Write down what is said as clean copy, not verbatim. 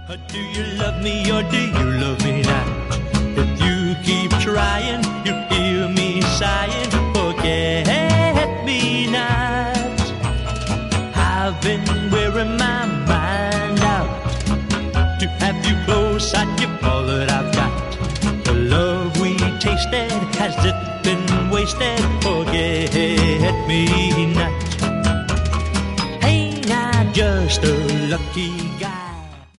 Do you love me or do you love me not? If you keep trying, you'll hear me sighing. Forget me not. I've been wearing my mind out to have you close. I'd give all that I've got. The love we tasted, has it been wasted? Forget me not. Ain't I just a lucky